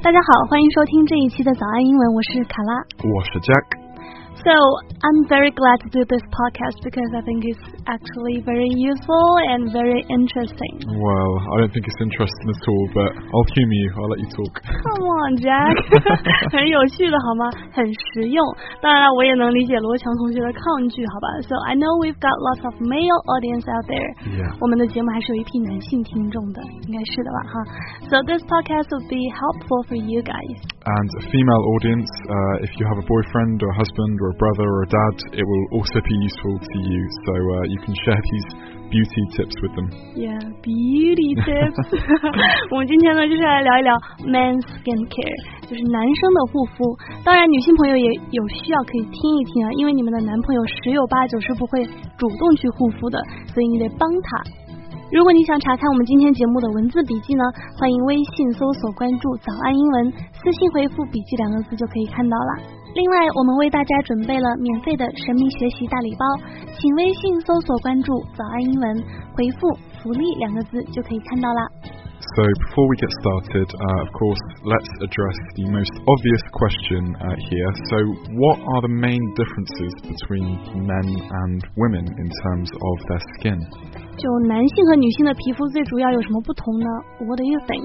大家好，欢迎收听这一期的早安英文，我是卡拉， 我是 Jack。So I'm very glad to do this podcast because I think it's actually very useful and very interesting. Well, I don't think it's interesting at all, but I'll humor you. I'll let you talk. Come on, Jack. 很有趣的好吗？很实用。当然了，我也能理解罗强同学的抗拒，好吧 ？So I know we've got lots of male audience out there. Yeah. 我们的节目还是有一批男性听众的，应该是的吧？哈。So this podcast will be helpful for you guys. And a female audience, if you have a boyfriend or a husband or a brother or a dad, it will also be useful to you. So you can share these beauty tips with them. Yeah, beauty tips. 我们今天呢，就是来聊一聊 men's skincare， 就是男生的护肤。当然，女性朋友也有需要可以听一听啊，因为你们的男朋友十有八九是不会主动去护肤的，所以你得帮他。如果你想查看我们今天节目的文字笔记呢，欢迎微信搜索关注早安英文，私信回复笔记2个字就可以看到啦。另外我们为大家准备了免费的神秘学习大礼包，请微信搜索关注早安英文，回复福利2个字就可以看到啦。 So before we get started, of course, let's address the most obvious question here. So what are the main differences between men and women in terms of their skin? 就男性和女性的皮肤最主要有什么不同呢？ What do you think?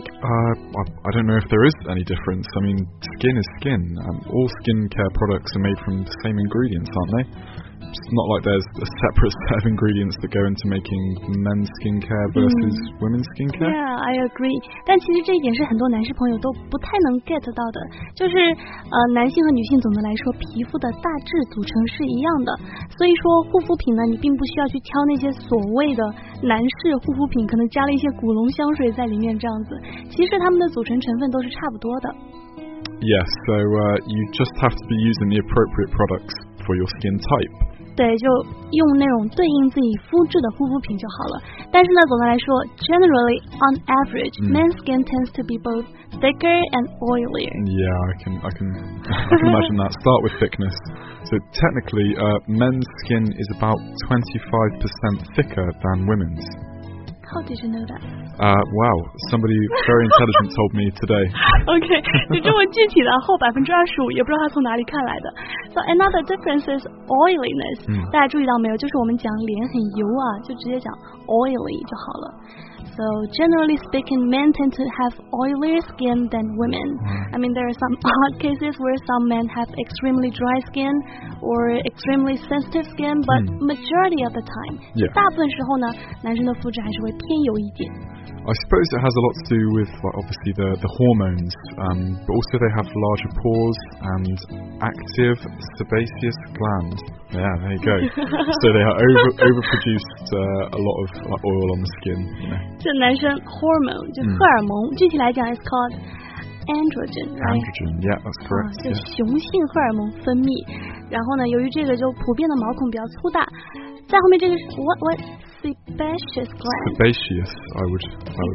I don't know if there is any difference. I mean, skin is skin. All skincare products are made from the same ingredients, aren't they? It's not like there's a separate set of ingredients that go into making men's skincare versus women's skincare. Yeah, I agree. 但其实这一点是很多男士朋友都不太能 get 到的，就是男性和女性总的来说皮肤的大致组成是一样的，所以说护肤品呢，你并不需要去挑那些所谓的男士护肤品，可能加了一些古龙香水在里面这样子，其实它们的组成成分都是差不多的。 Yes, so you just have to be using the appropriate products for your skin type. 对，就用那种对应自己肤质的护肤品就好了。但是呢，总的来说 ，generally on average, men's skin tends to be both thicker and oilier. Yeah, I can imagine that. Start with thickness. So technically, men's skin is about 25% thicker than women's. How did you know that? Wow, somebody very intelligent told me today. Okay, 就这么具体的后25%，也不知道他从哪里看来的。So another difference is oiliness. 大家注意到没有？就是我们讲脸很油啊，就直接讲 oily 就好了。So generally speaking, men tend to have oilier skin than women. I mean, there are some odd cases where some men have extremely dry skin or extremely sensitive skin, but majority of the time, 大部分时候呢，男生的肤质还是会偏油一点。 I suppose it has a lot to do with obviously the hormones, but also they have larger pores and active sebaceous glands. Yeah, there you go. So they are overproduced a lot of oil on the skin. You know. 这男生 hormone 就荷尔蒙，具体来讲 is called androgen, right? Androgen, yeah, that's correct. 就雄性荷尔蒙分泌，然后呢，由于这个就普遍的毛孔比较粗大，在后面这个是 what sebaceous gland. Sebaceous, I would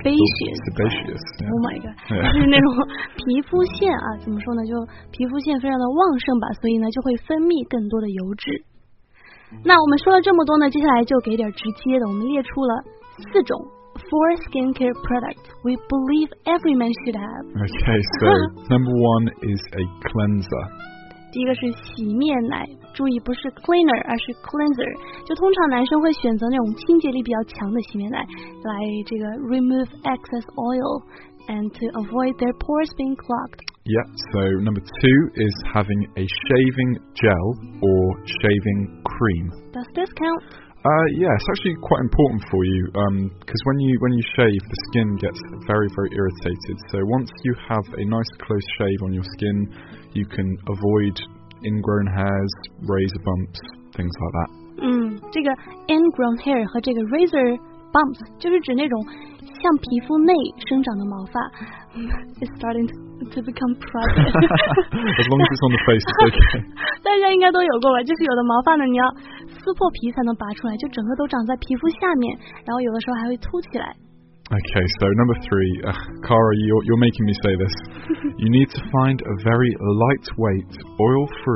Sebaceous. Yeah. Oh my god. 就是那种皮肤腺啊，怎么说呢？就皮肤腺非常的旺盛吧，所以呢就会分泌更多的油脂。那我们说了这么多呢，接下来就给点直接的，我们列出了4种。4 skincare products we believe every man should have. Okay, so number 1 is a cleanser. 第一个是洗面奶，注意不是 cleaner 而是 cleanser， 就通常男生会选择那种清洁力比较强的洗面奶来这个 remove excess oil and to avoid their pores being clogged. Yeah, so number 2 is having a shaving gel or shaving cream. Does this count? Yeah, it's actually quite important for you because when you shave, the skin gets very, very irritated. So once you have a nice close shave on your skin, you can avoid ingrown hairs, razor bumps, things like that. 这个 ingrown hair 和这个 razor bumps 就是指那种像皮肤内生长的毛发。It's starting to become private. As long as it's on the face, it's okay. 大家应该都有过吧？就是有的毛发呢，你要撕破皮才能拔出来，就整个都长在皮肤下面，然后有的时候还会凸起来。 Okay, so number 3, Cara, you're making me say this. You need to find a very lightweight, oil-free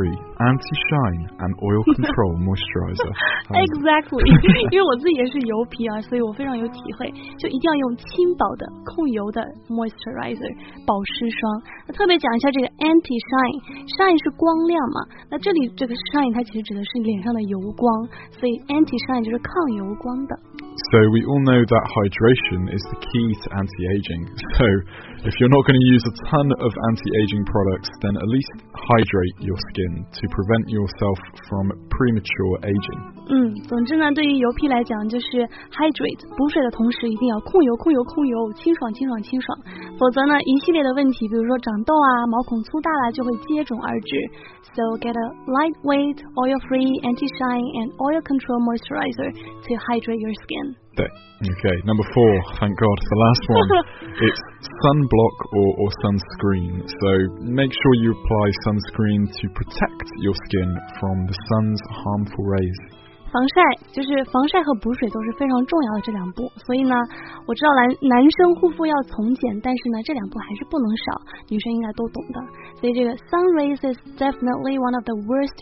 anti-shine and oil control moisturizer. Exactly. 因为我自己也是油皮啊，所以我非常有体会，就一定要用轻薄的控油的 moisturizer 保湿霜。那特别讲一下这个 anti-shine，shine 是光亮嘛，那这里这个 shine 它其实指的是脸上的油光，所以 anti-shine 就是抗油光的。 So we all know that hydration is the key to anti-aging. So if you're not going to use a ton of anti-aging products, then at least hydrate your skin to prevent yourself from premature aging. 总之呢，对于油皮来讲，就是 hydrate 补水的同时，一定要控油，清爽，否则呢，一系列的问题，比如说长痘啊、毛孔粗大啦，就会接踵而至。So get a lightweight, oil-free, anti-shine and oil control moisturizer to hydrate your skin. Okay, number 4, thank God, the last one. It's sunblock or sunscreen. So make sure you apply sunscreen to protect your skin from the sun's harmful rays. 防晒就是防晒和补水都是非常重要的这两步，所以呢，我知道男生护肤要从简，但是呢，这两步还是不能少，女生应该都懂的。所以这个 sun rays is definitely one of the worst,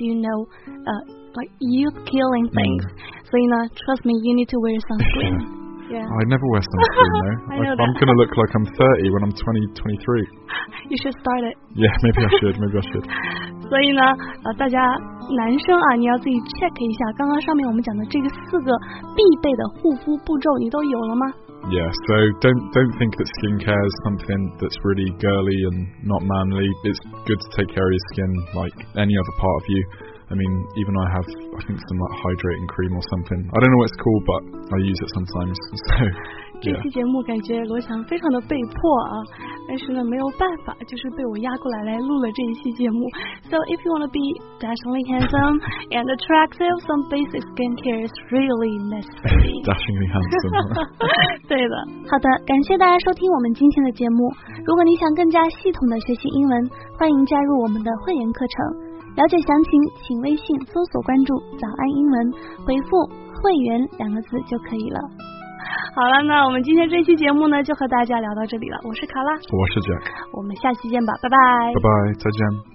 like youth killing things. 所以呢 trust me, you need to wear sunscreen. Yeah. I never wear sunscreen though. I'm going to look like I'm 30 when I'm 23. You should start it. Yeah, maybe I should. 所以呢，大家男生啊，你要自己 check 一下，刚刚上面我们讲的这个4个必备的护肤步骤，你都有了吗？ Yeah, so don't think that skincare is something that's really girly and not manly. It's good to take care of your skin like any other part of you. I mean, even I have, I think, some like hydrating cream or something. I don't know what it's called, but I use it sometimes. So, yeah. 这期节目感觉罗翔非常的被迫啊，但是呢没有办法，就是被我压过来录了这一期节目。So if you want to be dashingly handsome and attractive, some basic skincare is really necessary. Dashingly handsome. 对的。好的，感谢大家收听我们今天的节目。如果你想更加系统的学习英文，欢迎加入我们的会员课程。了解详情，请微信搜索关注早安英文，回复会员2个字就可以了。好了，那我们今天这期节目呢，就和大家聊到这里了。我是卡拉， 我是 Jack， 我们下期见吧，拜拜。 拜拜，再见。